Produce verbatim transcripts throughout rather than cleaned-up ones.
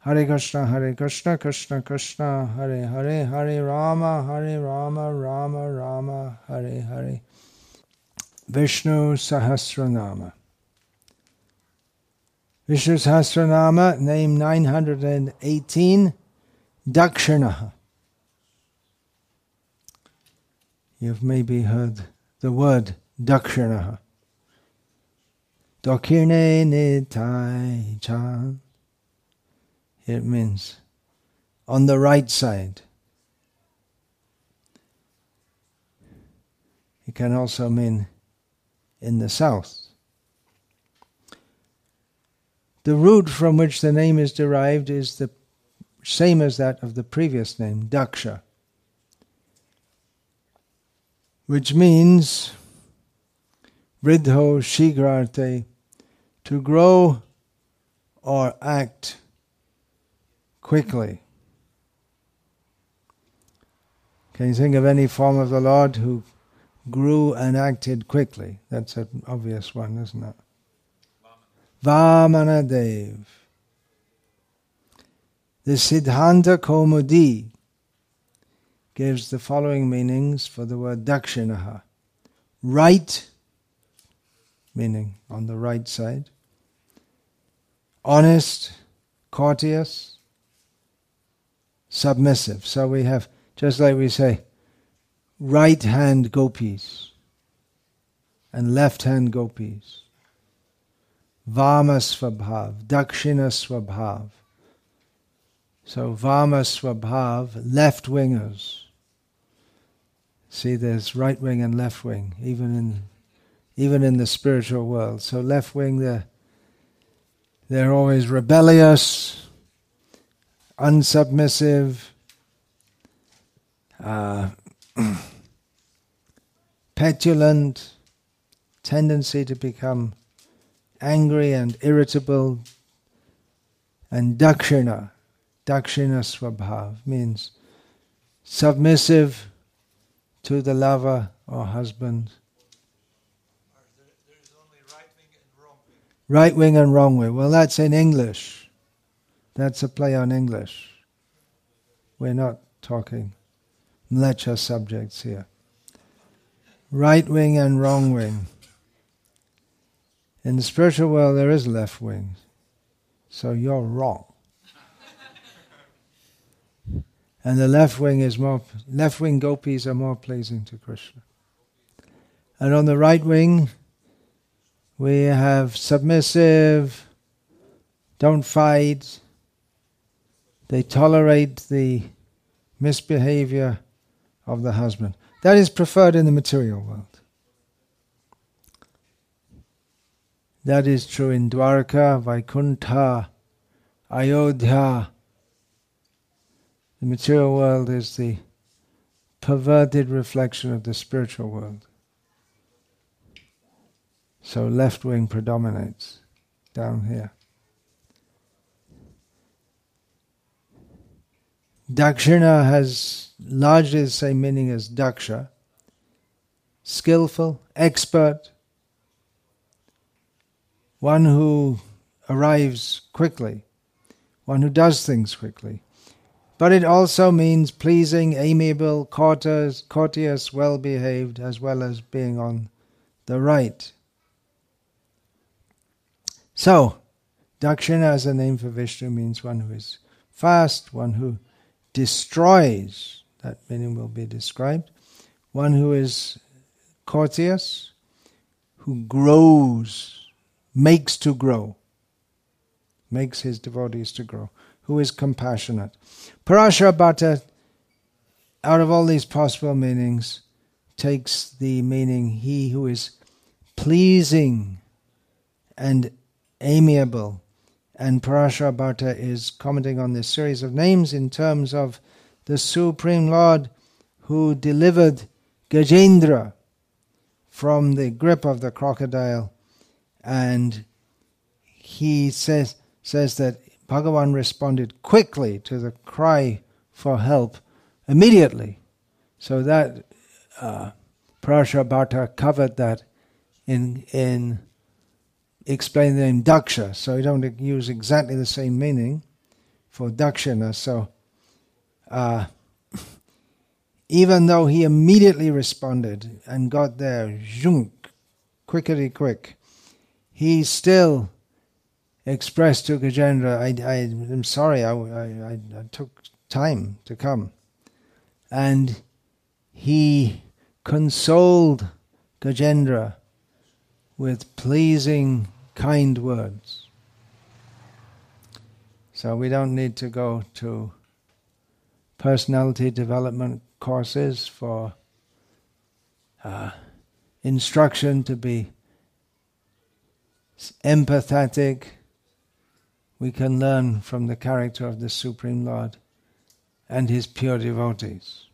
Hare Krishna, Hare Krishna, Krishna Krishna, Hare Hare, Hare Rama, Hare Rama, Rama Rama, Hare Hare. Vishnu Sahasranama. Vishnu Sahasranama, name nine hundred eighteen, Dakshinaha. You've maybe heard the word Dakshinaha. Dakshine Nitai Chan. It means on the right side. It can also mean in the south. The root from which the name is derived is the same as that of the previous name, Daksha, which means Vridho Shigrarte, to grow or act quickly. Can you think of any form of the Lord who grew and acted quickly? That's an obvious one, isn't it? Vamana Dev. The Siddhanta Kaumudi gives the following meanings for the word Dakshinaha. Right, meaning on the right side. Honest, courteous, submissive. So we have, just like we say, right hand gopis and left hand gopis. Vama Svabhav, Dakshina Svabhav. So Vama Svabhav, left wingers. See, there's right wing and left wing, even in even in the spiritual world. So left wing, they're, they're always rebellious, unsubmissive, uh, petulant, tendency to become angry and irritable. And Dakshina, Dakshina Svabhav means submissive to the lover or husband. There is only right wing and wrong wing. Right wing and wrong wing. Well, that's in English. That's a play on English. We're not talking mlecha subjects here. Right wing and wrong wing. In the spiritual world, there is left wing. So you're wrong. And the left wing is more, left wing gopis are more pleasing to Krishna. And on the right wing, we have submissive, don't fight, they tolerate the misbehavior of the husband. That is preferred in the material world. That is true in Dwarka, Vaikuntha, Ayodhya. The material world is the perverted reflection of the spiritual world. So left wing predominates down here. Dakshina has largely the same meaning as Daksha. Skillful, expert, one who arrives quickly, one who does things quickly. But it also means pleasing, amiable, courteous, courteous, well-behaved, as well as being on the right. So, Dakshina as a name for Vishnu means one who is fast, one who destroys, that meaning will be described, one who is courteous, who grows, makes to grow, makes his devotees to grow, who is compassionate. Parashara Bhatta, out of all these possible meanings, takes the meaning he who is pleasing and amiable. And Parashara Bhatta is commenting on this series of names in terms of the Supreme Lord who delivered Gajendra from the grip of the crocodile. And he says, says that Bhagavan responded quickly to the cry for help immediately. So that uh, Parashara Bhatta covered that in in explaining the name Daksha. So you don't use exactly the same meaning for dakshina. So uh, even though he immediately responded and got there, zhunk, quickety quick, he still expressed to Gajendra, I, I, I'm sorry, I, I, I took time to come. And he consoled Gajendra with pleasing, kind words. So we don't need to go to personality development courses for uh, instruction to be empathetic. We can learn from the character of the Supreme Lord and his pure devotees.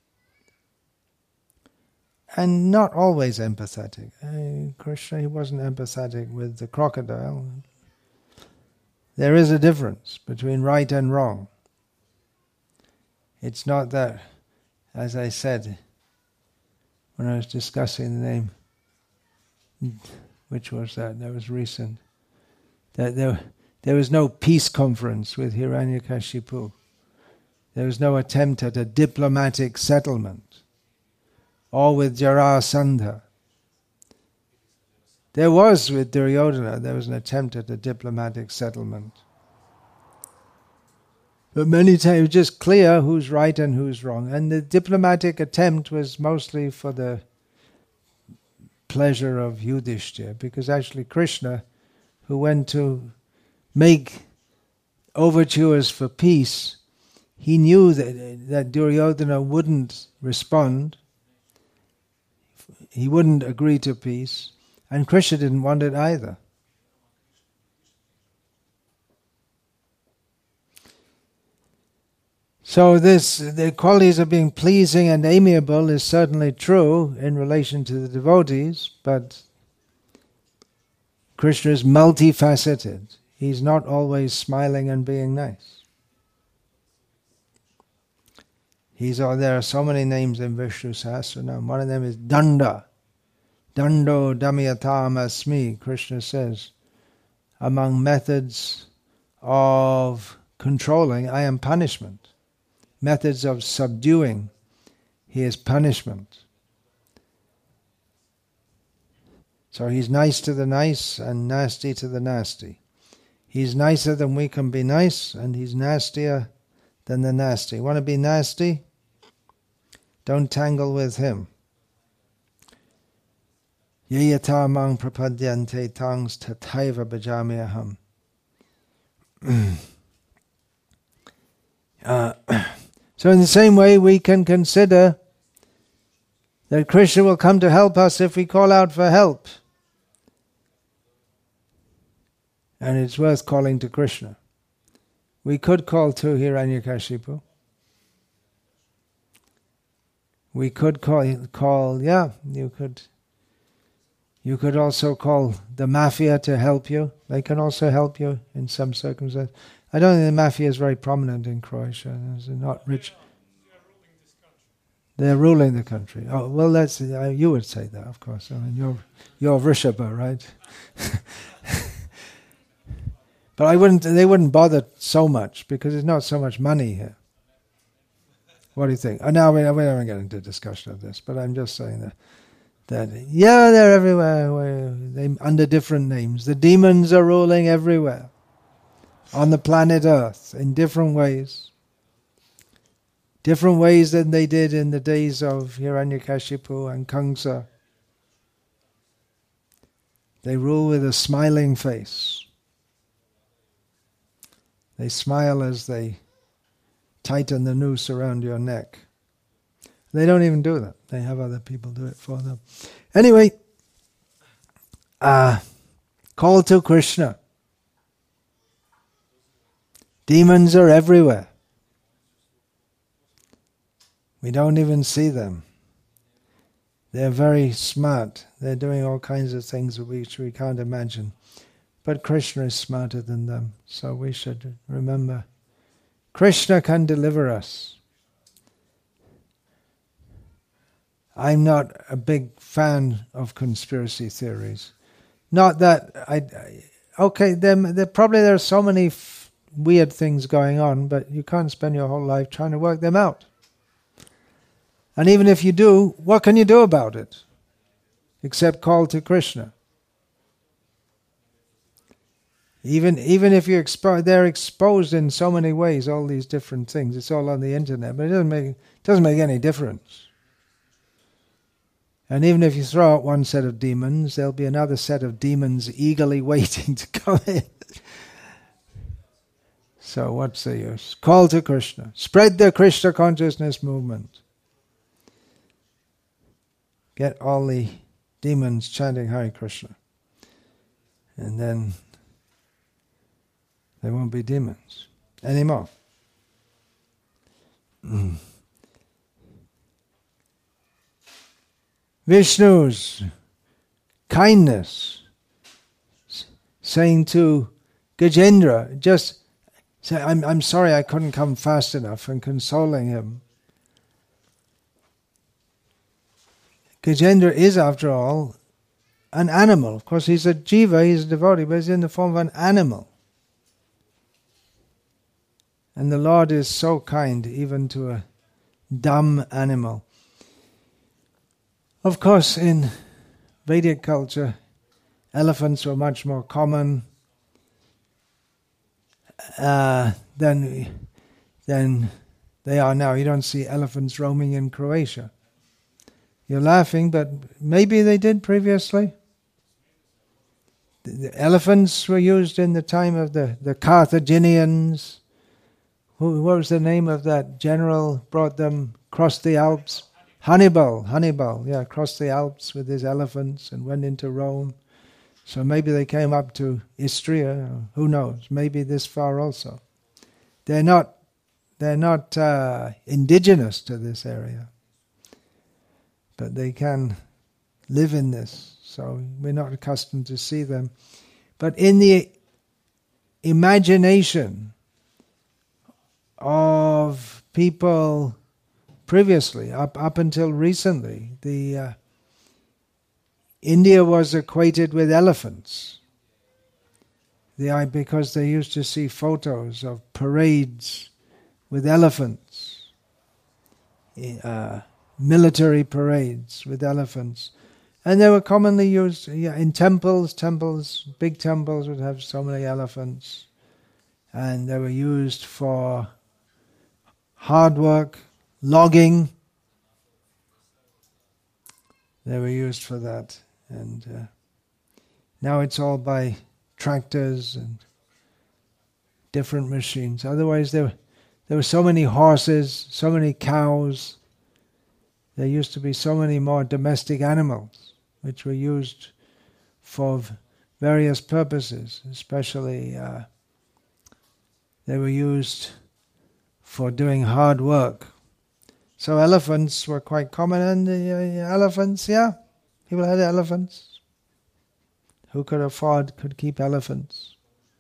And not always empathetic. Uh, Krishna, he wasn't empathetic with the crocodile. There is a difference between right and wrong. It's not that, as I said when I was discussing the name, which was that? That was recent. That there, there was no peace conference with Hiranyakashipu. There was no attempt at a diplomatic settlement. Or with Jarasandha. There was with Duryodhana, there was an attempt at a diplomatic settlement. But many times it was just clear who's right and who's wrong. And the diplomatic attempt was mostly for the pleasure of Yudhishthira, because actually Krishna, who went to make overtures for peace, he knew that, that Duryodhana wouldn't respond. He wouldn't agree to peace, and Krishna didn't want it either. So this, the qualities of being pleasing and amiable is certainly true in relation to the devotees, but Krishna is multifaceted. He's not always smiling and being nice. He's, oh, there are so many names in Vishnu Sahasranam. One of them is Danda. Dando Damyatam Asmi, Krishna says. Among methods of controlling, I am punishment. Methods of subduing, he is punishment. So he's nice to the nice and nasty to the nasty. He's nicer than we can be nice, and he's nastier than the nasty. Want to be nasty? Don't tangle with him. Yayata mang prapadyante tangs tathaiva bhajami aham. Uh, so in the same way we can consider that Krishna will come to help us if we call out for help. And it's worth calling to Krishna. We could call to Hiranyakashipu. We could call, call, yeah, you could, you could also call the mafia to help you. They can also help you in some circumstances. I don't think the mafia is very prominent in Croatia. They're not rich. They're ruling the country. Oh, well, that's, uh, you would say that, of course. I mean, you're, you're Vrishabha, right? But I wouldn't, they wouldn't bother so much because there's not so much money here. What do you think? Oh, now we, we don't get into a discussion of this, but I'm just saying that, that yeah, they're everywhere. They under different names. The demons are ruling everywhere on the planet Earth in different ways. Different ways than they did in the days of Hiranyakashipu and Kamsa. They rule with a smiling face. They smile as they tighten the noose around your neck. They don't even do that. They have other people do it for them. Anyway, uh, call to Krishna. Demons are everywhere. We don't even see them. They're very smart. They're doing all kinds of things which we can't imagine. But Krishna is smarter than them. So we should remember, Krishna can deliver us. I'm not a big fan of conspiracy theories. Not that I... I okay, there, there, probably there are so many f- weird things going on, but you can't spend your whole life trying to work them out. And even if you do, what can you do about it? Except call to Krishna. Even even if you expo- they're exposed in so many ways, all these different things. It's all on the internet, but it doesn't make doesn't make any difference. And even if you throw out one set of demons, there'll be another set of demons eagerly waiting to come in. So what's the use? Call to Krishna. Spread the Krishna consciousness movement. Get all the demons chanting Hare Krishna. And then there won't be demons anymore. Mm. Vishnu's kindness, saying to Gajendra, just say, I'm, I'm sorry I couldn't come fast enough, and consoling him. Gajendra is, after all, an animal. Of course, he's a jiva, he's a devotee, but he's in the form of an animal. And the Lord is so kind even to a dumb animal. Of course, in Vedic culture, elephants were much more common uh, than, than they are now. You don't see elephants roaming in Croatia. You're laughing, but maybe they did previously. The, the elephants were used in the time of the, the Carthaginians. Who, what was the name of that general brought them across the Alps? Hannibal, Hannibal, yeah, crossed the Alps with his elephants and went into Rome. So maybe they came up to Istria, or who knows, maybe this far also. They're not, they're not uh, indigenous to this area, but they can live in this, so we're not accustomed to see them. But in the imagination of people previously, up up until recently, the uh, India was equated with elephants. The, because they used to see photos of parades with elephants, uh, military parades with elephants, and they were commonly used yeah, in temples. Temples, big temples would have so many elephants, and they were used for hard work. Logging, they were used for that, and uh, now it's all by tractors and different machines. Otherwise, there, there were so many horses, so many cows. There used to be so many more domestic animals, which were used for various purposes, especially uh, they were used for doing hard work. So elephants were quite common, and the uh, elephants, yeah, people had elephants. Who could afford, could keep elephants?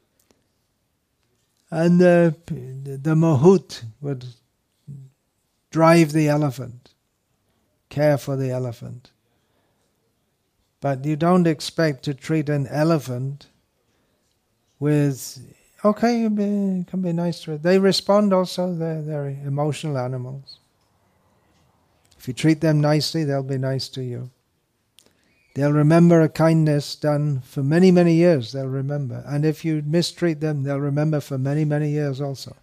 And the, the mahout would drive the elephant, care for the elephant. But you don't expect to treat an elephant with, okay, you be, can be nice to it. They respond also, they're, they're emotional animals. If you treat them nicely, they'll be nice to you. They'll remember a kindness done for many, many years, they'll remember. And if you mistreat them, they'll remember for many, many years also.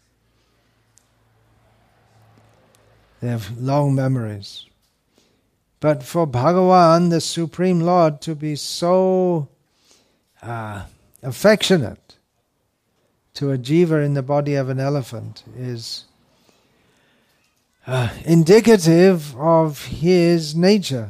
They have long memories. But for Bhagavan, the Supreme Lord, to be so uh, affectionate to a jiva in the body of an elephant is Uh, indicative of his nature,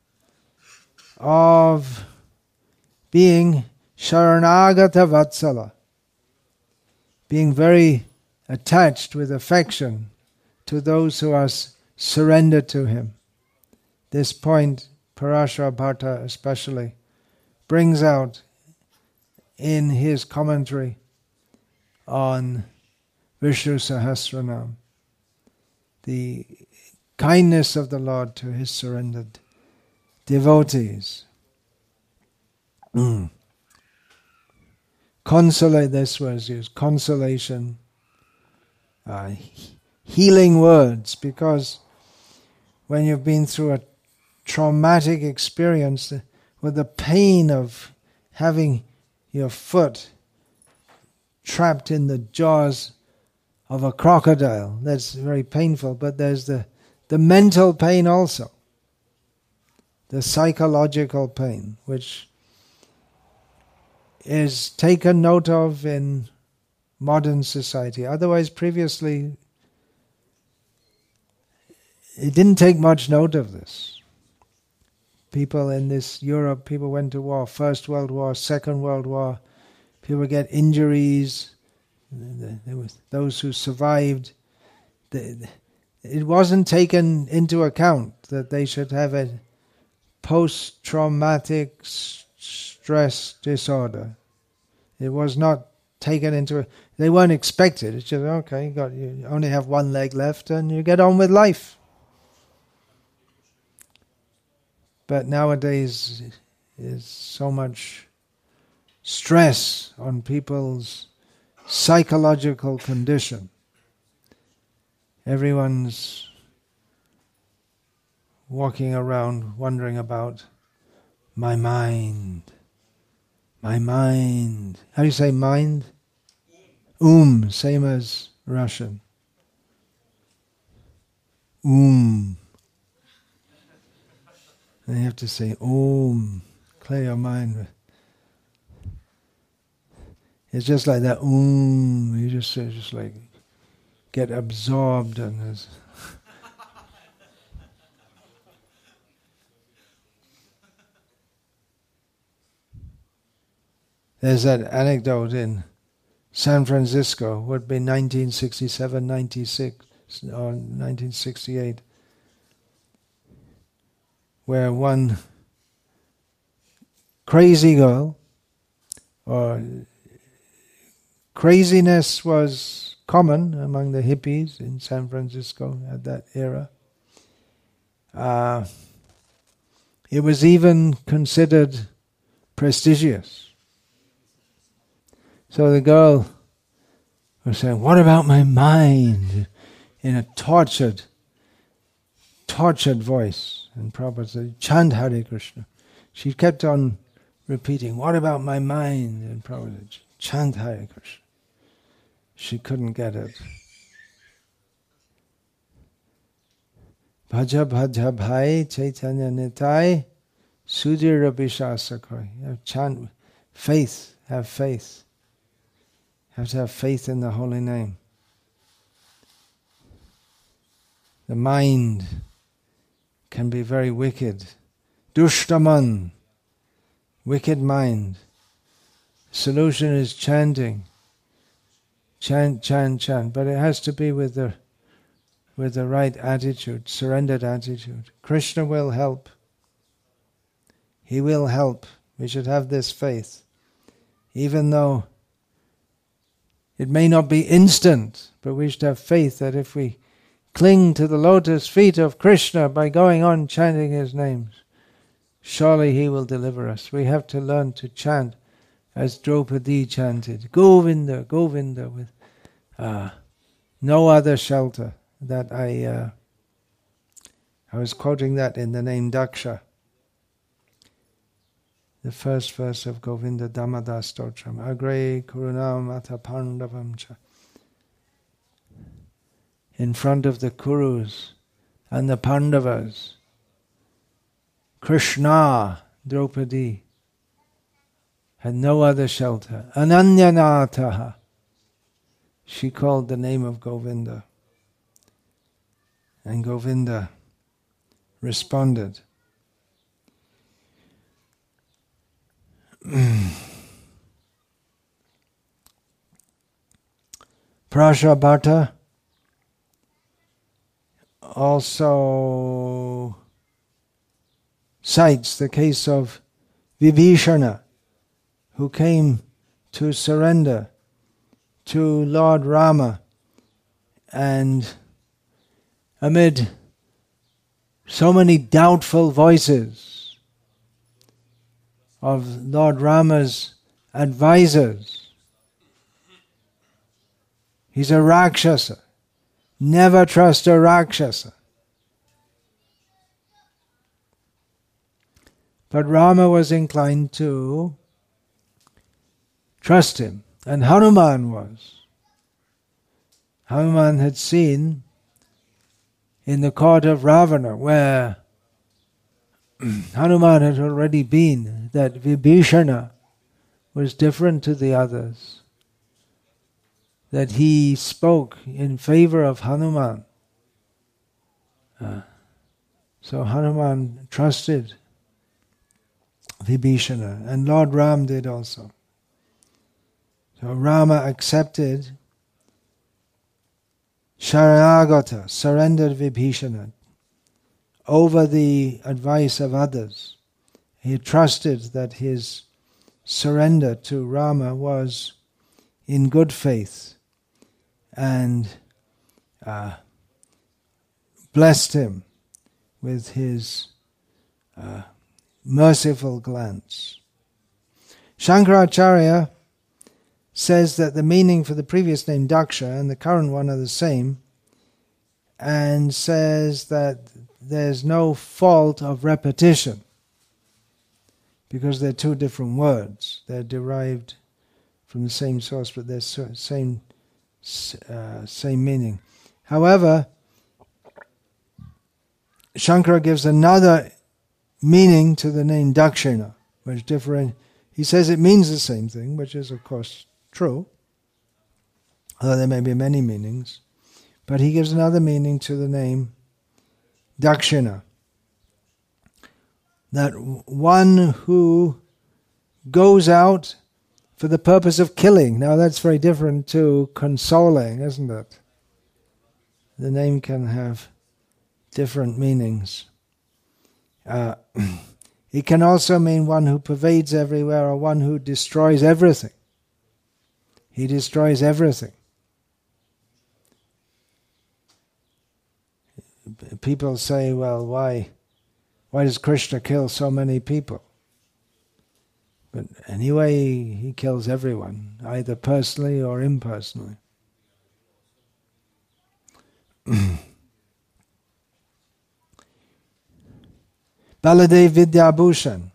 of being Sharanagata Vatsala, being very attached with affection to those who are s- surrendered to him. This point, Parashara Bhatta especially brings out in his commentary on Vishnu Sahasranam. The kindness of the Lord to his surrendered devotees. Mm. consolate, this was used, consolation, uh, healing words, because when you've been through a traumatic experience with the pain of having your foot trapped in the jaws of a crocodile, that's very painful, but there's the, the mental pain also, the psychological pain, which is taken note of in modern society. Otherwise, previously, it didn't take much note of this. People in this Europe, people went to war, First World War, Second World War, people get injuries, there was those who survived. It wasn't taken into account that they should have a post-traumatic stress disorder. It was not taken into, they weren't expected. It's just, okay, you, got, you only have one leg left and you get on with life. But nowadays is so much stress on people's psychological condition. Everyone's walking around wondering about my mind. My mind. How do you say mind? Um, same as Russian. Um. And you have to say Om, clear your mind. It's just like that Om, you just just like get absorbed in this. There's that anecdote in San Francisco, would be nineteen sixty-seven, ninety-six, or nineteen sixty-eight, where one crazy girl, or craziness was common among the hippies in San Francisco at that era. Uh, it was even considered prestigious. So the girl was saying, "What about my mind?" in a tortured, tortured voice. And Prabhupada said, "Chant Hare Krishna." She kept on repeating, "What about my mind?" And Prabhupada said, "Chant Hare Krishna." She couldn't get it. Bhaja bhaja bhai chaitanya nitai sudhira vishasakoi. Chant, faith, have faith. Have to have faith in the holy name. The mind can be very wicked. Dushtaman, wicked mind. Solution is chanting. Chant, chant, chant. But it has to be with the with the right attitude, surrendered attitude. Krishna will help. He will help. We should have this faith. Even though it may not be instant, but we should have faith that if we cling to the lotus feet of Krishna by going on chanting his names, surely he will deliver us. We have to learn to chant as Draupadi chanted, Govinda, Govinda, with uh, no other shelter. That I uh, I was quoting that in the name Daksha, the first verse of Govinda Damodar Stotram, Agre Kurunam Ata Pandavam Cha. In front of the Kurus and the Pandavas, Krishna, Draupadi, had no other shelter. Ananyanataha. She called the name of Govinda. And Govinda responded. Prajapata also cites the case of Vibhishana, who came to surrender to Lord Rama, and amid so many doubtful voices of Lord Rama's advisors He's a Rakshasa. Never trust a Rakshasa. But Rama was inclined to trust him, and Hanuman was. Hanuman had seen in the court of Ravana, where Hanuman had already been, that Vibhishana was different to the others, that he spoke in favor of Hanuman. Uh, so Hanuman trusted Vibhishana, and Lord Ram did also. So Rama accepted Sharanagata, surrendered Vibhishana over the advice of others. He trusted that his surrender to Rama was in good faith, and uh, blessed him with his uh, merciful glance. Shankaracharya says that the meaning for the previous name Daksha and the current one are the same, and says that there's no fault of repetition because they're two different words. They're derived from the same source, but they're same uh, same meaning. However, Shankara gives another meaning to the name Dakshina, which different. He says it means the same thing, which is of course true, although there may be many meanings. But he gives another meaning to the name Dakshina, that one who goes out for the purpose of killing. Now that's very different to consoling, isn't it? The name can have different meanings. Uh, it can also mean one who pervades everywhere, or one who destroys everything. He destroys everything. People say, well, why, why does Krishna kill so many people? But anyway, he kills everyone, either personally or impersonally. Baladev Vidyabhushan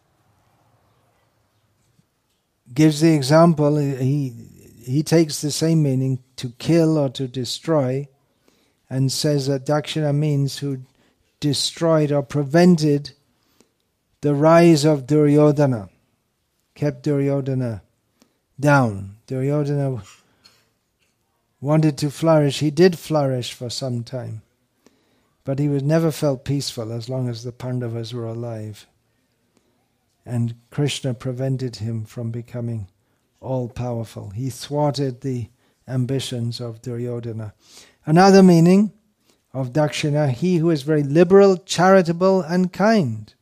gives the example. He he takes the same meaning, to kill or to destroy, and says that Dakshina means who destroyed or prevented the rise of Duryodhana, kept Duryodhana down. Duryodhana wanted to flourish. He did flourish for some time, but he was never felt peaceful as long as the Pandavas were alive. And Krishna prevented him from becoming all-powerful. He thwarted the ambitions of Duryodhana. Another meaning of Dakshina, he who is very liberal, charitable, and kind.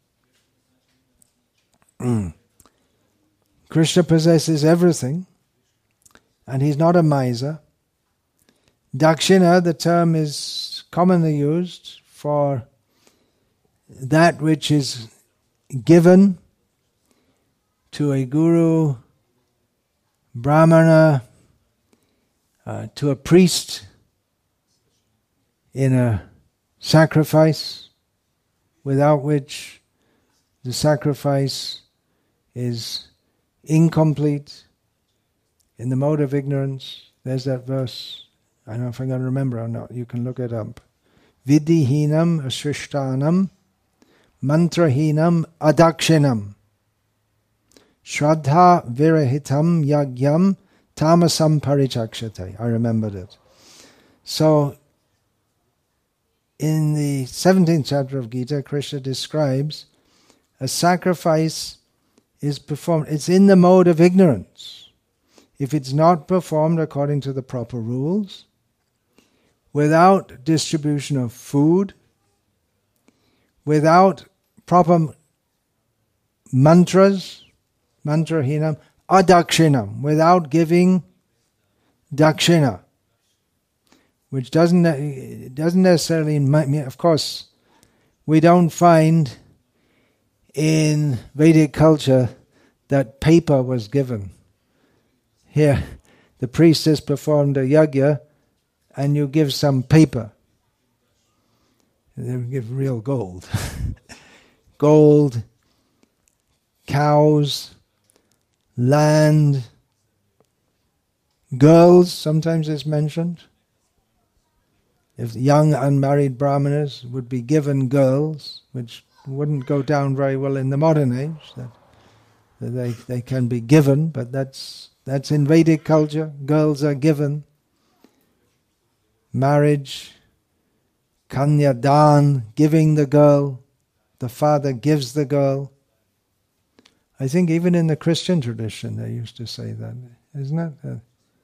Krishna possesses everything, and he's not a miser. Dakshina, the term is commonly used for that which is given to a guru, brahmana, uh, to a priest in a sacrifice, without which the sacrifice is incomplete. In the mode of ignorance, there's that verse. I don't know if I'm going to remember or not. You can look it up. Vidhihinam ashrishtanam mantrahinam adakshinam shraddha virahitam yagyam tamasam parichakshate. I remembered it. So, in the seventeenth chapter of Gita, Krishna describes a sacrifice is performed. It's in the mode of ignorance. If it's not performed according to the proper rules, without distribution of food, without proper mantras, mantrahinam, adakshinam, without giving dakshina, which doesn't doesn't necessarily mean, of course, we don't find in Vedic culture that paper was given. Here, the priest has performed a yajna, and you give some paper. They give real gold. Gold, cows, land, girls, sometimes it's mentioned. If young unmarried brahmanas would be given girls, which wouldn't go down very well in the modern age, that, that they, they can be given, but that's that's in Vedic culture. Girls are given. Marriage, kanyadan, giving the girl. The father gives the girl. I think even in the Christian tradition they used to say that, isn't it? Uh,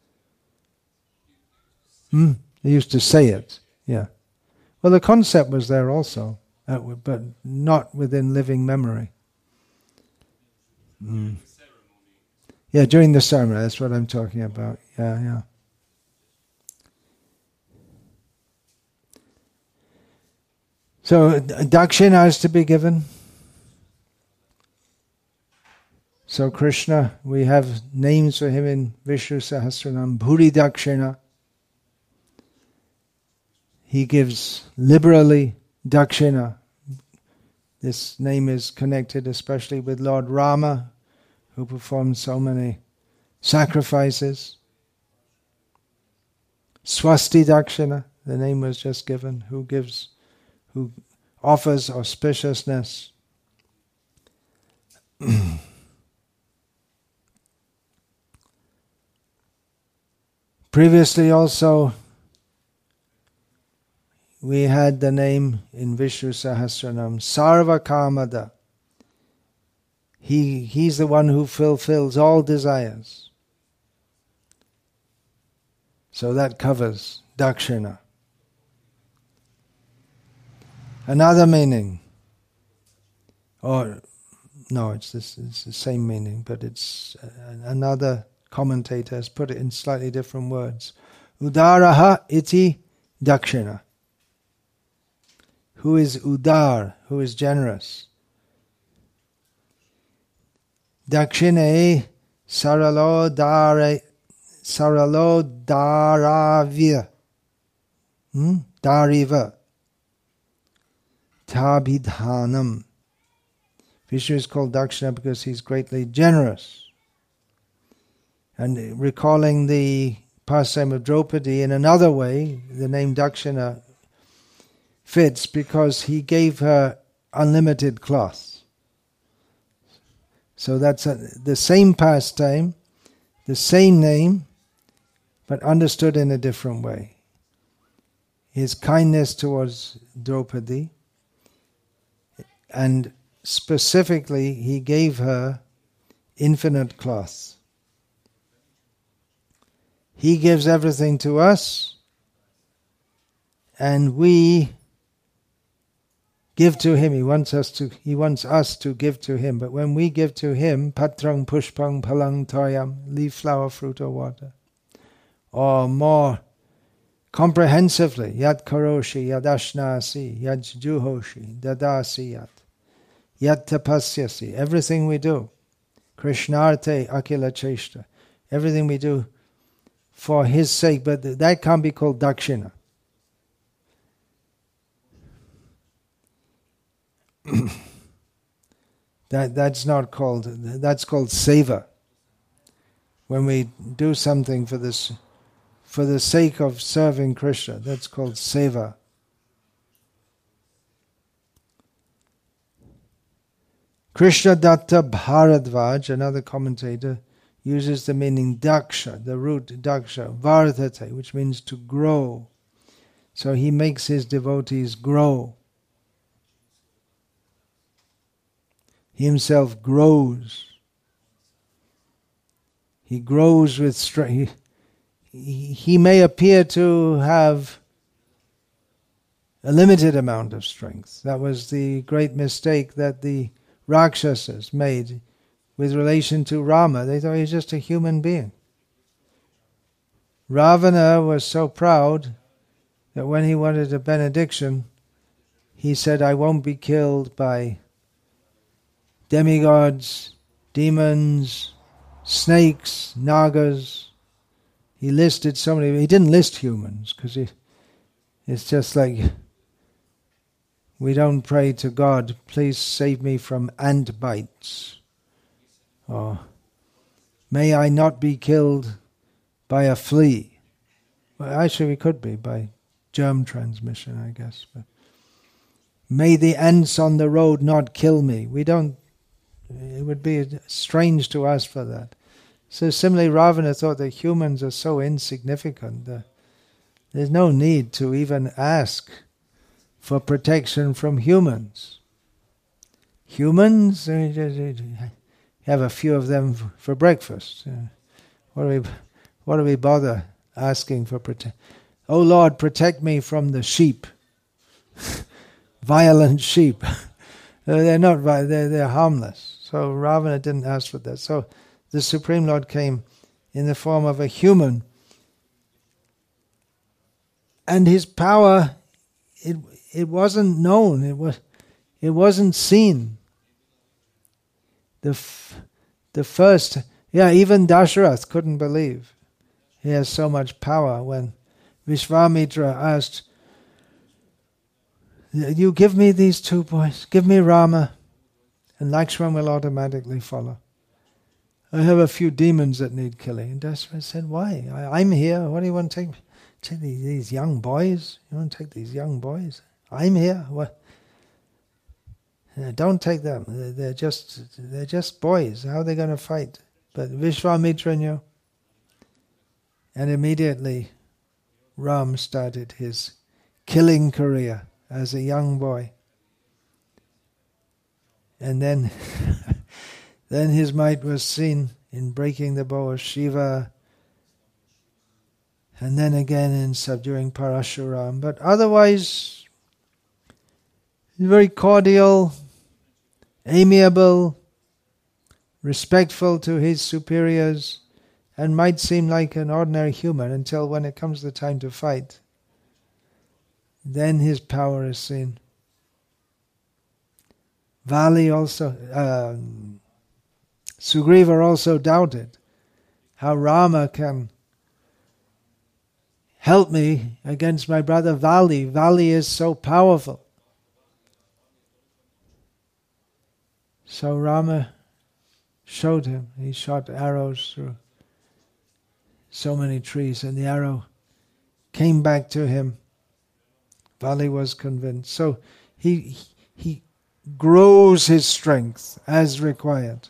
hmm? They used to say it, yeah. Well, the concept was there also, uh, but not within living memory. Mm. Yeah, during the ceremony, that's what I'm talking about. Yeah, yeah. So, dakshina is to be given. So Krishna, we have names for him in Vishnu Sahasranam. Bhuri dakshina. He gives liberally dakshina. This name is connected especially with Lord Rama, who performed so many sacrifices. Swasti dakshina, the name was just given, who gives, who offers auspiciousness. Previously also, we had the name in Vishnu Sahasranam, Sarva Kamada. He, he's the one who fulfills all desires. So that covers dakshina. Another meaning, or no, it's, this, it's the same meaning, but it's uh, another commentator has put it in slightly different words. Udaraha iti dakshina. Who is udar, who is generous. Dakshine saralo dare saralo daravya. Hmm? Dariva. Tabidhanam. Vishnu is called Dakshina because he's greatly generous. And recalling the pastime of Draupadi in another way, the name Dakshina fits because he gave her unlimited cloth. So that's a, the same pastime, the same name, but understood in a different way. His kindness towards Draupadi, and specifically he gave her infinite cloth. He gives everything to us, and we give to him. He wants us to. He wants us to give to him. But when we give to him, patrang pushpang palang toyam, leaf, flower, fruit, or water, or more comprehensively, yad karoshi, yad ashnasi, yad juhoshi, dadasi yat, yad tapasyasi. Everything we do, krishnarte akila cheshta. Everything we do for his sake, but that can't be called dakshina. that that's not called, that's called seva. When we do something for this, for the sake of serving Krishna, that's called seva. Krishna Datta Bharadvaj, another commentator, uses the meaning daksha, the root daksha, vardhate, which means to grow. So he makes his devotees grow. He himself grows. He grows with strength. He, he may appear to have a limited amount of strength. That was the great mistake that the Rakshasas made with relation to Rama. They thought he was just a human being. Ravana was so proud that when he wanted a benediction, he said, I won't be killed by demigods, demons, snakes, nagas, he listed so many. He didn't list humans because he, it's just like we don't pray to God, please save me from ant bites, or may I not be killed by a flea. Well, actually, we could be by germ transmission, I guess. But may the ants on the road not kill me. We don't. It would be strange to ask for that. So similarly, Ravana thought that humans are so insignificant that there's no need to even ask for protection from humans. Humans, you have a few of them for breakfast. What do we, what do we bother asking for protection? Oh Lord, protect me from the sheep, violent sheep. They're not violent, they're, they're harmless. So Ravana didn't ask for that. So the Supreme Lord came in the form of a human, and his power, it it wasn't known. It was it wasn't seen. The f- the first, yeah, even Dasharath couldn't believe he has so much power. When Vishvamitra asked, "You give me these two boys, give me Rama, and Lakshman will automatically follow. I have a few demons that need killing." And Dasharath said, "Why? I, I'm here. What do you want to take? Take these, these young boys? You want to take these young boys? I'm here. What? Uh, don't take them. They're, they're just they're just boys. How are they going to fight?" But Vishvamitra knew, and immediately Ram started his killing career as a young boy, and then. Then his might was seen in breaking the bow of Shiva, and then again in subduing Parashuram. But otherwise, very cordial, amiable, respectful to his superiors, and might seem like an ordinary human until when it comes the time to fight. Then his power is seen. Vali also... Um, Sugriva also doubted how Rama can help me against my brother Vali. Vali is so powerful. So Rama showed him. He shot arrows through so many trees, and the arrow came back to him. Vali was convinced. So he he grows his strength as required.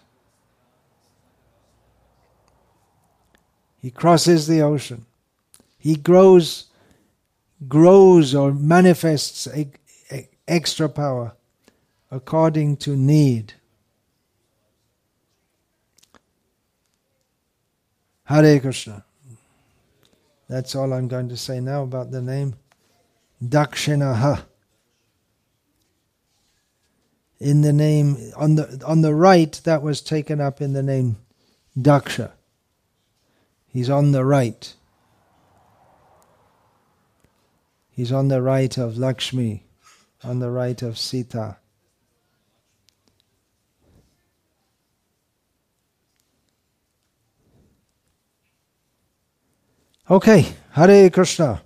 He crosses the ocean. He grows, grows or manifests a, a extra power according to need. Hare Krishna. That's all I'm going to say now about the name Dakshinaha. In the name on the on the right, that was taken up in the name Daksha. He's on the right. He's on the right of Lakshmi, on the right of Sita. Okay, Hare Krishna.